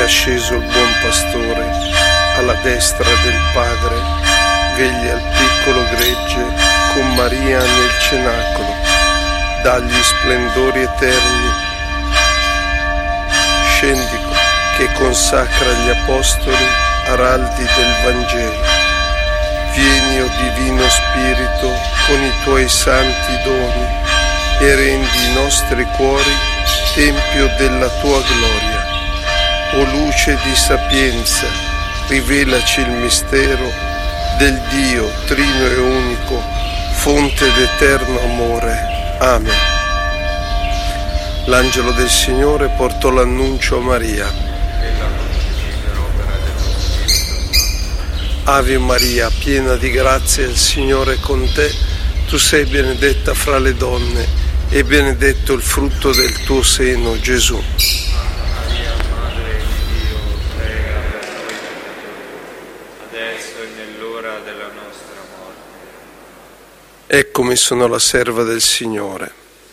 asceso il buon pastore alla destra del Padre, veglia il piccolo gregge con Maria nel cenacolo, dagli splendori eterni. Scendi che consacra gli apostoli araldi del Vangelo. Vieni, o Divino Spirito, con i tuoi santi doni e rendi i nostri cuori tempio della tua gloria. O luce di sapienza, rivelaci il mistero del Dio trino e unico, fonte d'eterno amore. Amen. L'angelo del Signore portò l'annuncio a Maria. Ave Maria, piena di grazia, il Signore è con te. Tu sei benedetta fra le donne e benedetto il frutto del tuo seno, Gesù. Maria, Madre di Dio, prega per noi peccatori, adesso e nell'ora della nostra morte. Eccomi, sono la serva del Signore.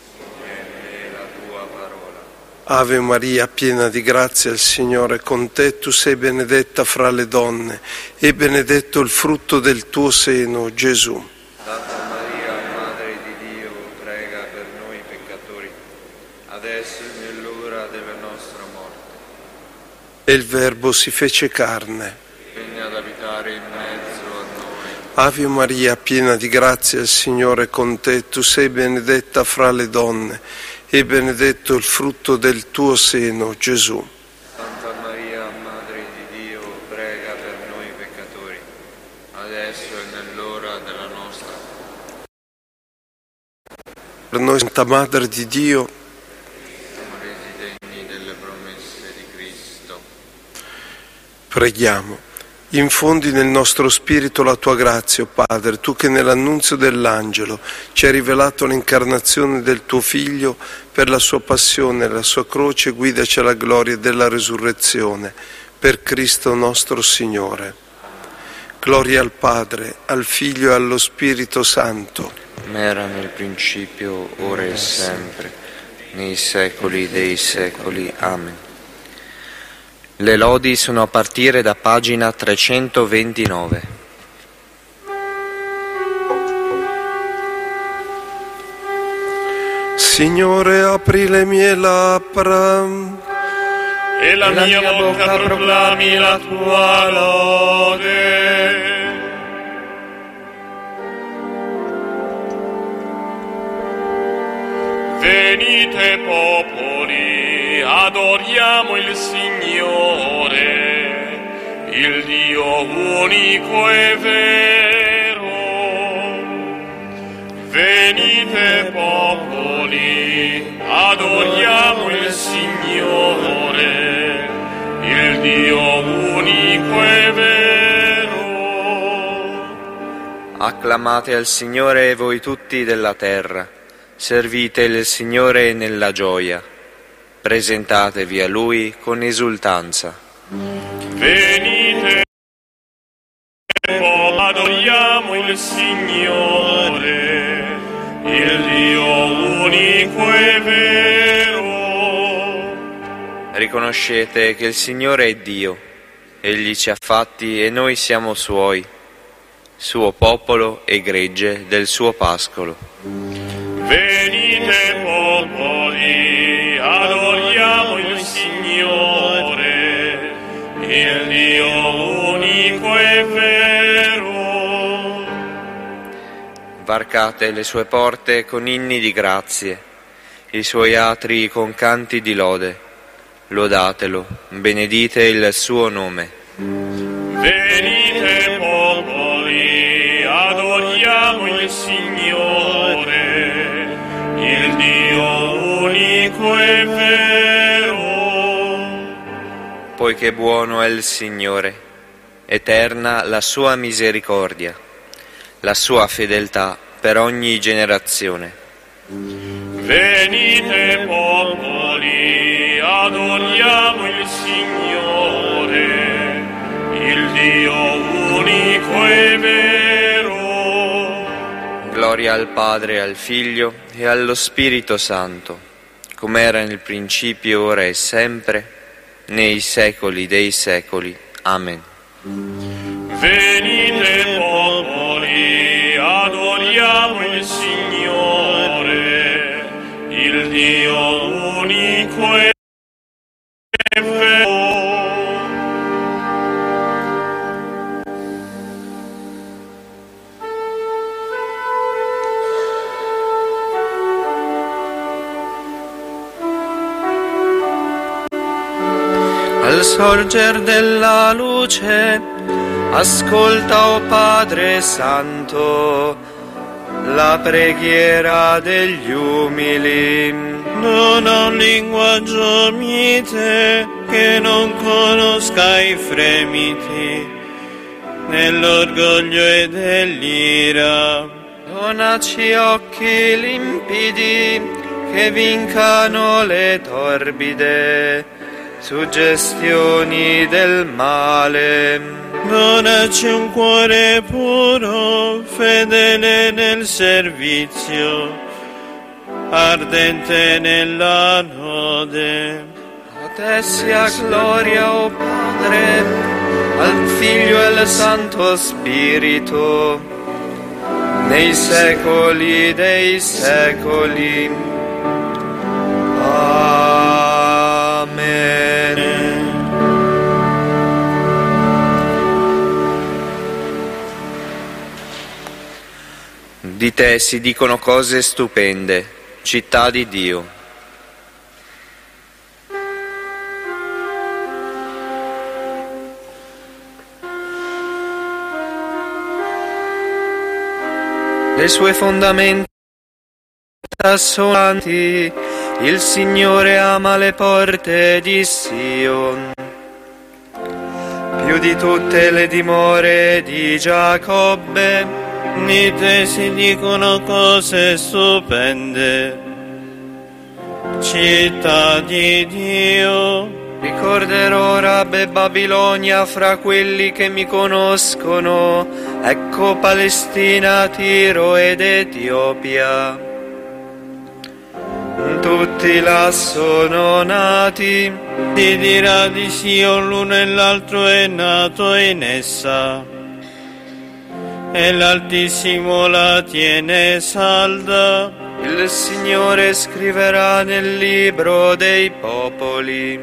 Ave Maria, piena di grazia, il Signore è con te. Tu sei benedetta fra le donne e benedetto il frutto del tuo seno, Gesù. Santa Maria, Madre di Dio, prega per noi peccatori, adesso e nell'ora della nostra morte. E il Verbo si fece carne. Vieni ad abitare in mezzo a noi. Ave Maria, piena di grazia, il Signore è con te. Tu sei benedetta fra le donne e benedetto il frutto del tuo seno, Gesù. Santa Maria, Madre di Dio, prega per noi peccatori, adesso e nell'ora della nostra morte. Per noi, Santa Madre di Dio, Siamo resi degni delle promesse di Cristo. preghiamo. Infondi nel nostro spirito la tua grazia, o Padre, tu che nell'annunzio dell'angelo ci hai rivelato l'incarnazione del tuo Figlio, per la sua passione e la sua croce guidaci alla gloria della resurrezione, per Cristo nostro Signore. Gloria al Padre, al Figlio e allo Spirito Santo. Come era nel principio, ora e sempre, nei secoli dei secoli. Amen. Le lodi sono a partire da pagina 329. Signore, apri le mie labbra e la mia bocca proclami la tua lode. Venite popoli, adoriamo il Signore, il Dio unico e vero. Venite popoli, adoriamo il Signore, il Dio unico e vero. Acclamate al Signore voi tutti della terra, servite il Signore nella gioia, presentatevi a Lui con esultanza. Venite, adoriamo il Signore, il Dio unico e vero. Riconoscete che il Signore è Dio, Egli ci ha fatti e noi siamo Suoi, suo popolo e gregge del suo pascolo. Venite popoli, adoriamo il Signore, il Dio unico e vero. Varcate le sue porte con inni di grazie, i suoi atri con canti di lode. Lodatelo, benedite il suo nome. Venite popoli, adoriamo il Signore, il Dio unico e vero. Poiché buono è il Signore, eterna la sua misericordia, la sua fedeltà per ogni generazione. Venite popoli, adoriamo il Signore, il Dio unico e vero. Gloria al Padre, al Figlio e allo Spirito Santo, come era nel principio, ora e sempre, nei secoli dei secoli. Amen. Venite popoli, adoriamo il Signore, il Dio unico e vero. Al sorger della luce, ascolta, o Padre Santo, la preghiera degli umili. Non ho un linguaggio mite che non conosca i fremiti nell'orgoglio e dell'ira. Donaci occhi limpidi che vincano le torbide suggestioni del male. Donaci un cuore puro, fedele nel servizio, ardente nella lode. A te sia gloria, o Padre, al Figlio e al Santo Spirito, nei secoli dei secoli. Amen. Di te si dicono cose stupende, città di Dio. Le sue fondamenta sono avanti, il Signore ama le porte di Sion, più di tutte le dimore di Giacobbe. Di te si dicono cose stupende, città di Dio. Ricorderò Rabbe Babilonia fra quelli che mi conoscono, ecco Palestina, Tiro ed Etiopia. Tutti là sono nati. Si dirà di Sion, l'uno e l'altro è nato in essa, e l'Altissimo la tiene salda. Il Signore scriverà nel libro dei popoli,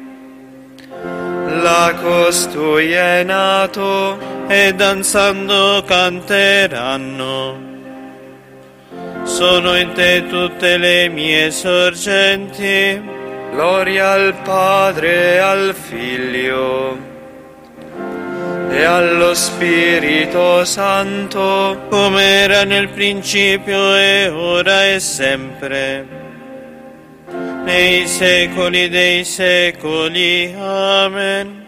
là costui è nato, e danzando canteranno. Sono in te tutte le mie sorgenti. Gloria al Padre e al Figlio e allo Spirito Santo, come era nel principio e ora e sempre, nei secoli dei secoli. Amen.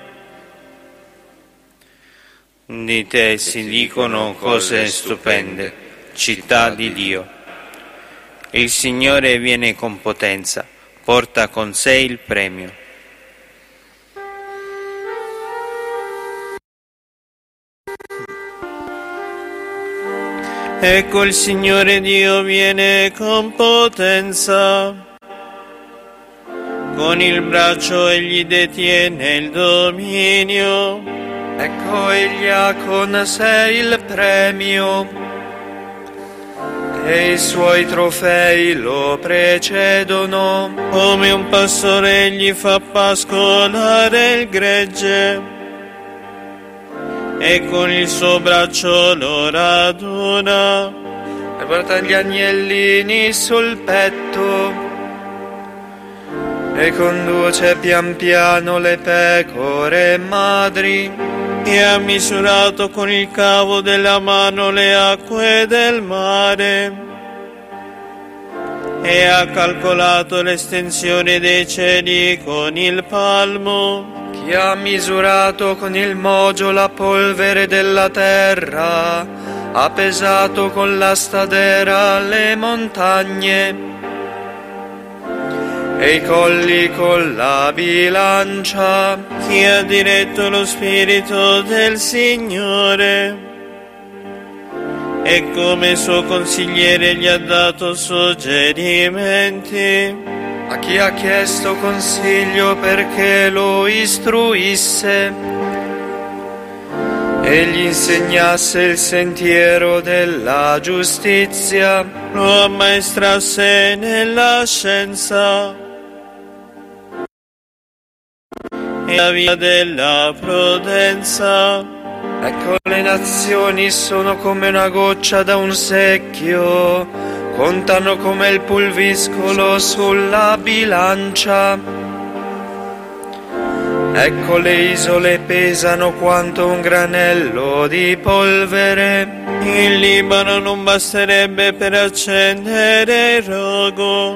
Di te si dicono cose stupende, città di Dio. Il Signore viene con potenza, porta con sé il premio. Ecco il Signore Dio viene con potenza, con il braccio egli detiene il dominio. Ecco egli ha con sé il premio, e i suoi trofei lo precedono. Come un pastore egli fa pascolare il gregge, e con il suo braccio lo raduna. E porta gli agnellini sul petto, e conduce pian piano le pecore madri. E ha misurato con il cavo della mano le acque del mare, e ha calcolato l'estensione dei cieli con il palmo. Chi ha misurato con il mogio la polvere della terra, ha pesato con la stadera le montagne, e i colli con la bilancia. Chi ha diretto lo spirito del Signore, e come suo consigliere gli ha dato suggerimenti. a chi ha chiesto consiglio perché lo istruisse e gli insegnasse il sentiero della giustizia, lo ammaestrasse nella scienza e la via della prudenza. Ecco, le nazioni sono come una goccia da un secchio, contano come il pulviscolo sulla bilancia. Ecco, le isole pesano quanto un granello di polvere. Il Libano non basterebbe per accendere il rogo,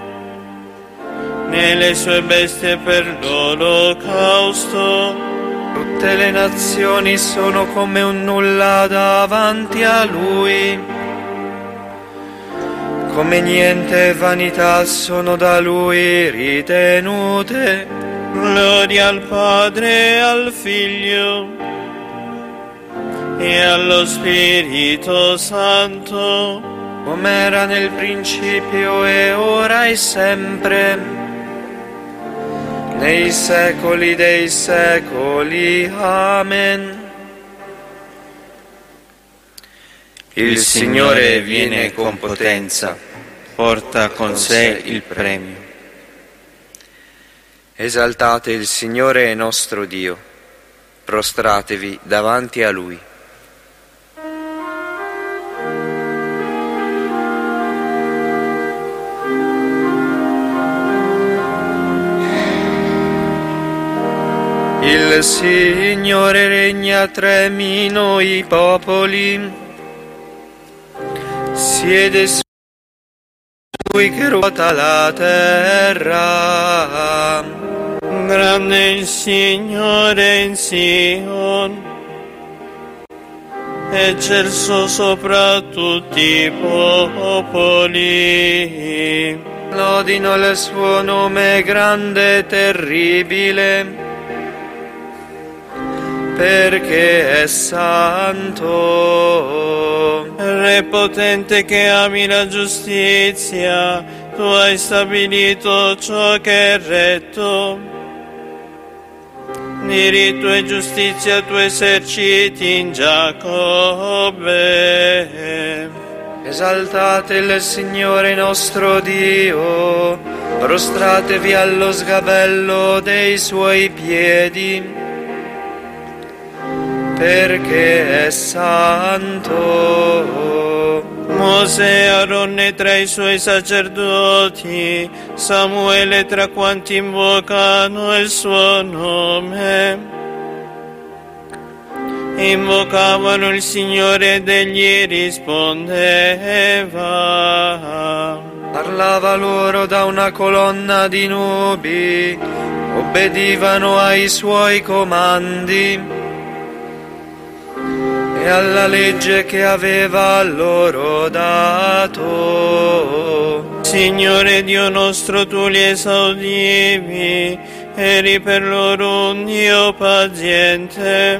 né le sue bestie per l'olocausto. Tutte le nazioni sono come un nulla davanti a Lui, come niente vanità sono da Lui ritenute. Gloria al Padre e al Figlio e allo Spirito Santo, come era nel principio e ora e sempre, nei secoli dei secoli. Amen. Il Signore viene con potenza, porta con sé il premio. Esaltate il Signore nostro Dio, prostratevi davanti a Lui. Il Signore regna, tremino i popoli, siede su Lui che ruota la terra. Grande il Signore in Sion, eccelso sopra tutti i popoli. Lodino il suo nome grande e terribile, perché è santo. Re potente che ami la giustizia, tu hai stabilito ciò che è retto. Diritto e giustizia tu eserciti in Giacobbe. Esaltate il Signore nostro Dio, prostratevi allo sgabello dei suoi piedi, perché è santo. Mosè e Aronne tra i suoi sacerdoti, Samuele tra quanti invocano il suo nome. Invocavano il Signore ed egli rispondeva. Parlava loro da una colonna di nubi, obbedivano ai suoi comandi e alla legge che aveva loro dato. Signore Dio nostro, tu li esaudivi, eri per loro un Dio paziente,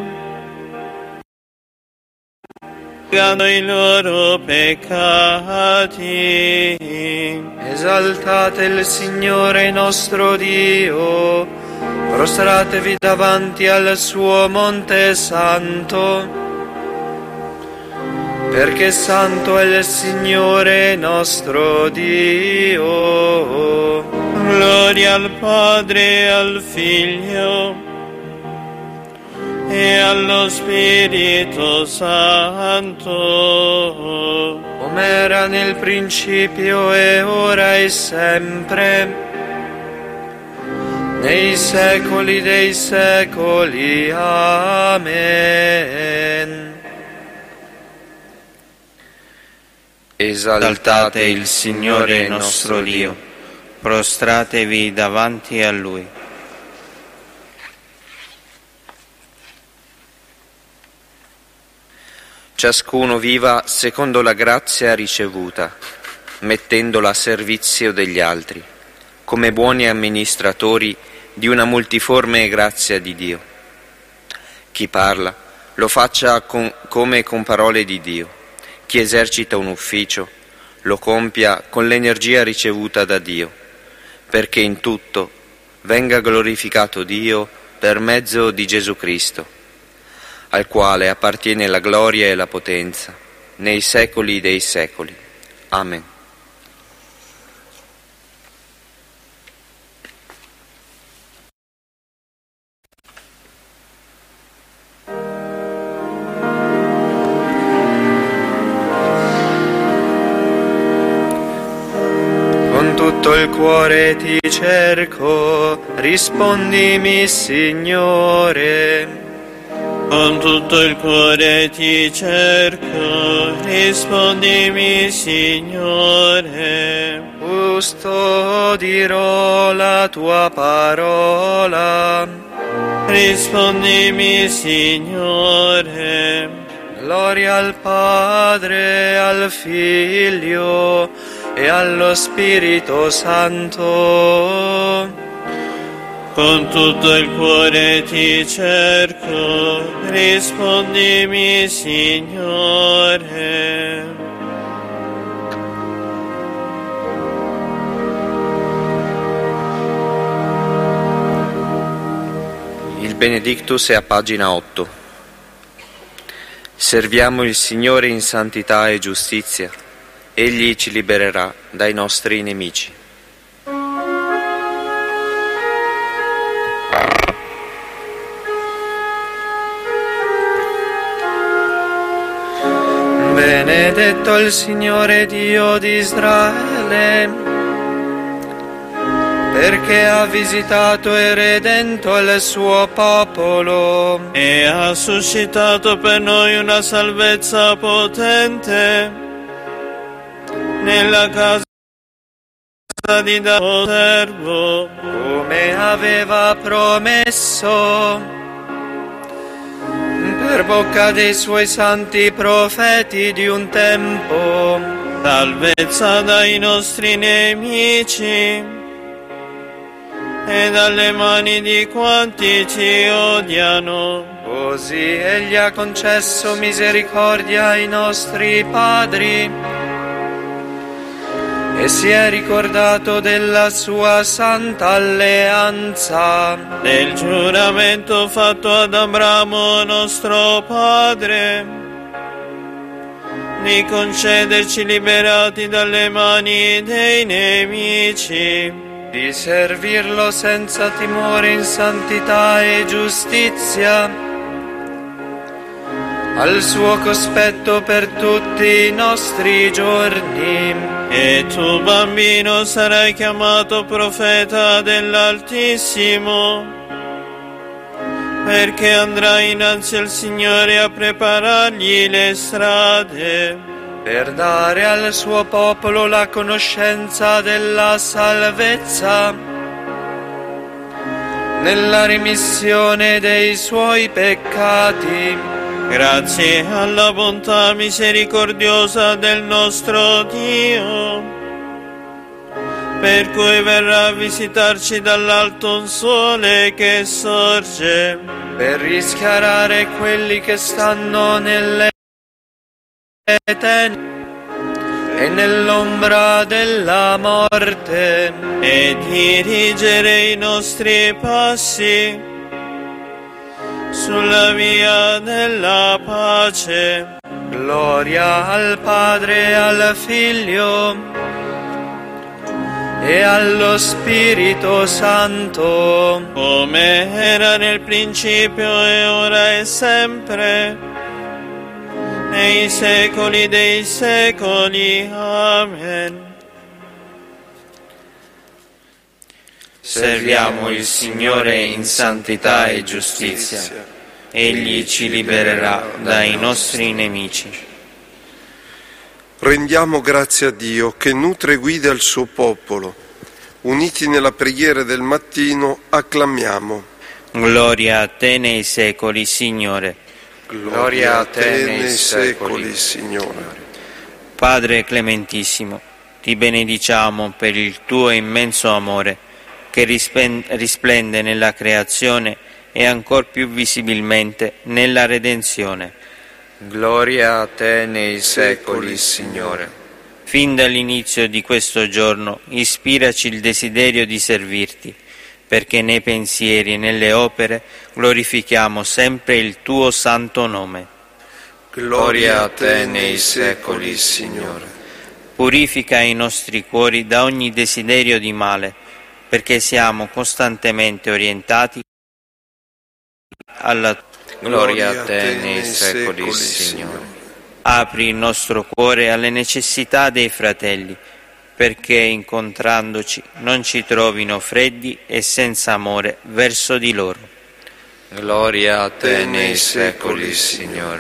pagando i loro peccati. Esaltate il Signore nostro Dio, prostratevi davanti al suo monte santo, perché santo è il Signore nostro Dio. Gloria al Padre e al Figlio e allo Spirito Santo, come era nel principio e ora e sempre, nei secoli dei secoli. Amen. Esaltate il Signore nostro Dio, prostratevi davanti a Lui. Ciascuno viva secondo la grazia ricevuta, mettendola a servizio degli altri, come buoni amministratori di una multiforme grazia di Dio. Chi parla lo faccia come con parole di Dio. Chi esercita un ufficio lo compia con l'energia ricevuta da Dio, perché in tutto venga glorificato Dio per mezzo di Gesù Cristo, al quale appartiene la gloria e la potenza, nei secoli dei secoli. Amen. Con tutto il cuore ti cerco, rispondimi, Signore. Con tutto il cuore ti cerco, rispondimi, Signore. Custodirò la tua parola. Rispondimi, Signore. Gloria al Padre, al Figlio e allo Spirito Santo. Con tutto il cuore ti cerco, rispondimi, Signore. Il Benedictus è a pagina 8. Serviamo il Signore in santità e giustizia. Egli ci libererà dai nostri nemici. Benedetto il Signore Dio di Israele, perché ha visitato e redento il suo popolo E ha suscitato per noi una salvezza potente nella casa di Davide servo, come aveva promesso per bocca dei suoi santi profeti di un tempo. salvezza dai nostri nemici e dalle mani di quanti ci odiano. Così egli ha concesso misericordia ai nostri padri e si è ricordato della sua santa alleanza, Del giuramento fatto ad Abramo nostro padre, di concederci liberati dalle mani dei nemici, di servirlo senza timore in santità e giustizia, al suo cospetto per tutti i nostri giorni. e tu, bambino, sarai chiamato profeta dell'Altissimo, perché andrai innanzi al Signore a preparargli le strade, Per dare al suo popolo la conoscenza della salvezza, nella rimissione dei suoi peccati, grazie alla bontà misericordiosa del nostro Dio, per cui verrà a visitarci dall'alto un sole che sorge, per rischiarare quelli che stanno nelle tenebre e nell'ombra della morte, e dirigere i nostri passi sulla via della pace. Gloria al Padre e al Figlio e allo Spirito Santo, Come era nel principio e ora e sempre, nei secoli dei secoli. Amen. Serviamo il Signore in santità e giustizia. Egli ci libererà dai nostri nemici. Rendiamo grazie a Dio che nutre e guida il suo popolo. Uniti nella preghiera del mattino, acclamiamo. Gloria a te nei secoli, Signore. Gloria a te nei secoli, Signore. Padre clementissimo, ti benediciamo per il tuo immenso amore che risplende nella creazione e ancor più visibilmente nella redenzione. Gloria a te nei secoli, Signore. Fin dall'inizio di questo giorno ispiraci il desiderio di servirti, perché nei pensieri e nelle opere glorifichiamo sempre il tuo santo nome. Gloria a te nei secoli, Signore. Purifica i nostri cuori da ogni desiderio di male, perché siamo costantemente orientati alla Gloria a te nei secoli, Signore. Apri il nostro cuore alle necessità dei fratelli, perché incontrandoci non ci trovino freddi e senza amore verso di loro. Gloria a te nei secoli, Signore.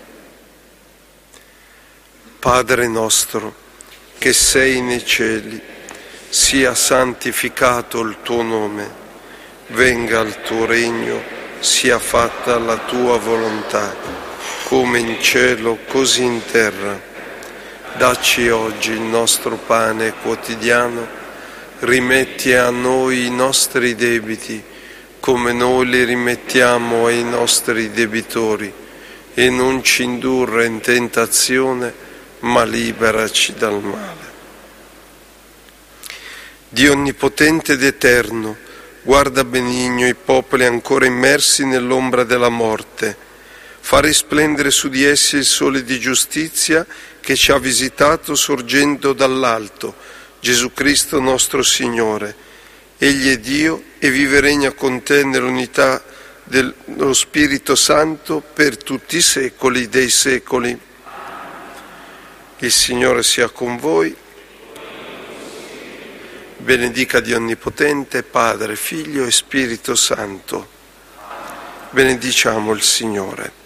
Padre nostro, che sei nei cieli, sia santificato il tuo nome, venga il tuo regno, sia fatta la tua volontà, come in cielo così in terra. Dacci oggi il nostro pane quotidiano, rimetti a noi i nostri debiti, come noi li rimettiamo ai nostri debitori, e non ci indurre in tentazione, ma liberaci dal male. Dio onnipotente ed eterno, guarda benigno i popoli ancora immersi nell'ombra della morte, fa risplendere su di essi il sole di giustizia che ci ha visitato sorgendo dall'alto, Gesù Cristo nostro Signore. Egli è Dio e vive e regna con te nell'unità dello Spirito Santo per tutti i secoli dei secoli. Il Signore sia con voi. Benedica Dio Onnipotente, Padre, Figlio e Spirito Santo. Benediciamo il Signore.